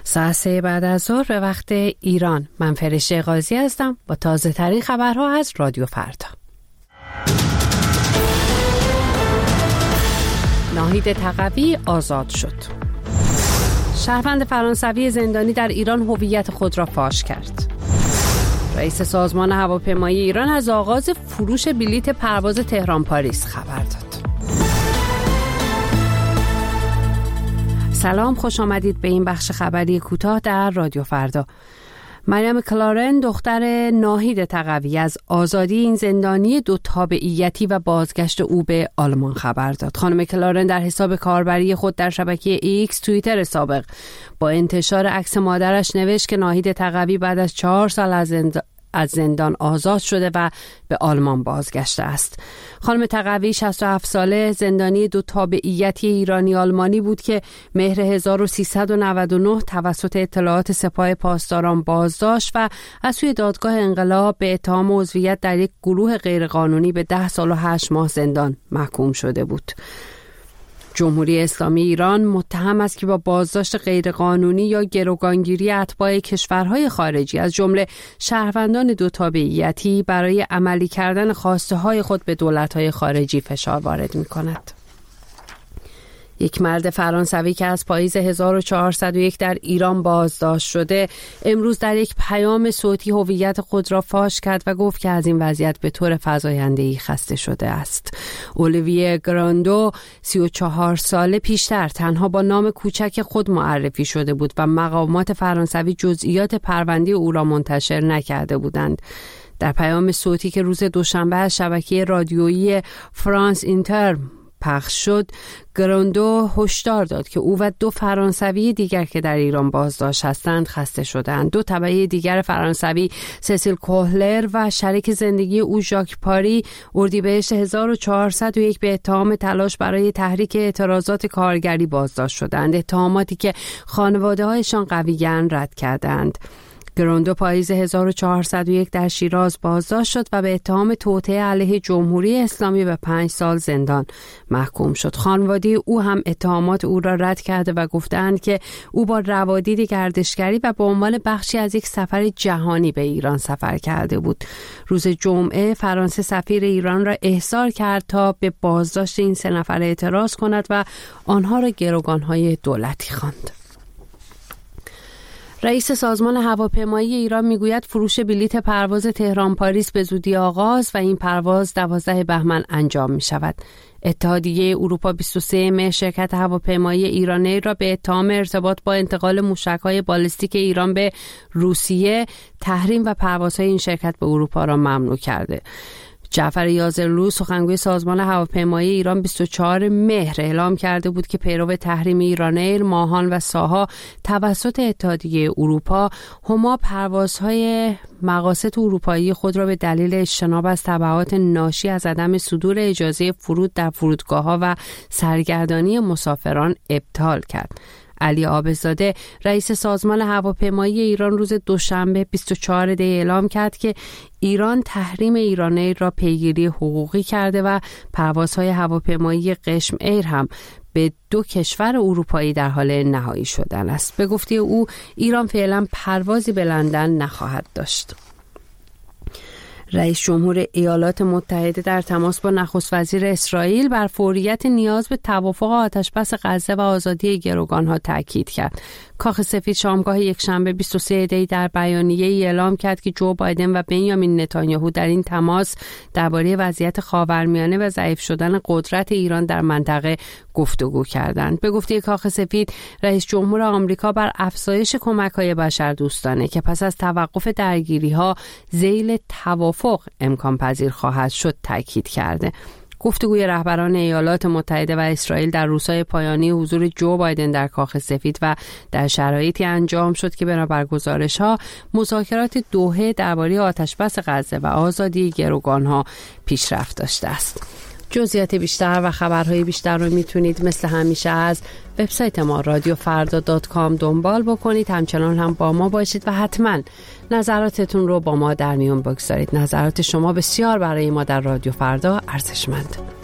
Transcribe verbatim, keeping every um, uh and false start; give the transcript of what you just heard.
ساعت سه بعد از ظهر به وقت ایران. من فرشته قاضی هستم با تازه ترین خبرها از رادیو فردا. ناهید تقوی آزاد شد. شهروند فرانسوی زندانی در ایران هویت خود را فاش کرد. رئیس سازمان هواپیمایی ایران از آغاز فروش بلیت پرواز تهران پاریس خبر داد. سلام، خوش آمدید به این بخش خبری کوتاه در رادیو فردا. مریم کلارن دختر ناهید تقوی از آزادی این زندانی دو تابعیتی و بازگشت او به آلمان خبر داد. خانم کلارن در حساب کاربری خود در شبکه ایکس توییتر سابق با انتشار عکس مادرش نوشت که ناهید تقوی بعد از چهار سال از زندان از زندان آزاد شده و به آلمان بازگشته است. خانم تقوی شصت و هفت ساله زندانی دو تابعیتی ایرانی آلمانی بود که مهر هزار و سیصد و نود و نه توسط اطلاعات سپاه پاسداران بازداشت و از سوی دادگاه انقلاب به اتهام عضویت در یک گروه غیرقانونی به ده سال و هشت ماه زندان محکوم شده بود. جمهوری اسلامی ایران متهم است که با بازداشت غیرقانونی یا گروگانگیری اتباع کشورهای خارجی از جمله شهروندان دو تابعیتی برای عملی کردن خواسته های خود به دولت‌های خارجی فشار وارد می‌کند. یک مرد فرانسوی که از پاییز هزار و چهارصد و یک در ایران بازداشت شده امروز در یک پیام صوتی هویت خود را فاش کرد و گفت که از این وضعیت به طور فزاینده‌ای خسته شده است. اولیویه گراندو سی و چهار ساله پیشتر تنها با نام کوچک خود معرفی شده بود و مقامات فرانسوی جزئیات پرونده او را منتشر نکرده بودند. در پیام صوتی که روز دوشنبه از شبکه رادیویی فرانس اینتر پخش شد، گراندو هشدار داد که او و دو فرانسوی دیگر که در ایران بازداشت هستند خسته شدند. دو تبعه دیگر فرانسوی، سسیل کوهلر و شریک زندگی او ژاک پاری، اردیبهشت هزار و چهارصد و یک به اتهام تلاش برای تحریک اعتراضات کارگری بازداشت شدند، اتهاماتی که خانواده‌هایشان قویاً رد کردند. گراندو پاییز هزار و چهارصد و یک در شیراز بازداشت شد و به اتهام توطئه علیه جمهوری اسلامی به پنج سال زندان محکوم شد. خانواده او هم اتهامات او را رد کرده و گفتند که او با روادید گردشگری و به عنوان بخشی از یک سفر جهانی به ایران سفر کرده بود. روز جمعه فرانسه سفیر ایران را احضار کرد تا به بازداشت این سه نفر اعتراض کند و آنها را گروگان‌های دولتی خواند. رئیس سازمان هواپیمایی ایران میگوید فروش بلیت پرواز تهران پاریس به زودی آغاز و این پرواز دوازده بهمن انجام می شود. اتحادیه اروپا بیست و سه مه شرکت هواپیمایی ایران را به اتهام ارتباط با انتقال موشک‌های بالستیک ایران به روسیه تحریم و پروازهای این شرکت به اروپا را ممنوع کرده. جعفر یازرلو سخنگوی سازمان هواپیمایی ایران بیست و چهارم مهر اعلام کرده بود که پیرو تحریم ایران‌ایر، ماهان و ساها توسط اتحادیه اروپا هما پروازهای مقاصد اروپایی خود را به دلیل اجتناب از تبعات ناشی از عدم صدور اجازه فرود در فرودگاه‌ها و سرگردانی مسافران ابطال کرد. علی عابدزاده رئیس سازمان هواپیمایی ایران روز دوشنبه بیست و چهارم دی اعلام کرد که ایران تحریم ایران‌ایر را پیگیری حقوقی کرده و پروازهای هواپیمایی قشم ایر هم به دو کشور اروپایی در حال نهایی شدن است. به گفته او ایران فعلا پروازی به لندن نخواهد داشت. رئیس جمهور ایالات متحده در تماس با نخست وزیر اسرائیل بر فوریت نیاز به توافق آتشبس غزه و آزادی گروگان‌ها تاکید کرد. کاخ سفید شامگاه یکشنبه بیست و سوم دی در بیانیه‌ای اعلام کرد که جو بایدن و بنیامین نتانیاهو در این تماس درباره وضعیت خاورمیانه و ضعیف شدن قدرت ایران در منطقه گفتگو کردند. به گفته کاخ سفید، رئیس جمهور آمریکا بر افزایش کمک‌های بشردوستانه که پس از توقف درگیری‌ها ذیل توافق امکان پذیر خواهد شد تاکید کرده. گفتگوی رهبران ایالات متحده و اسرائیل در روزهای پایانی حضور جو بایدن در کاخ سفید و در شرایطی انجام شد که بنابر گزارش‌ها مذاکرات دوحه درباره آتشبس غزه و آزادی گروگان‌ها پیشرفت داشته است. جزئیات بیشتر و خبرهای بیشتر رو میتونید مثل همیشه از وبسایت ما رادیو فردا دات کام دنبال بکنید. همچنان هم با ما باشید و حتما نظراتتون رو با ما در میون بگذارید. نظرات شما بسیار برای ما در رادیو فردا ارزشمند.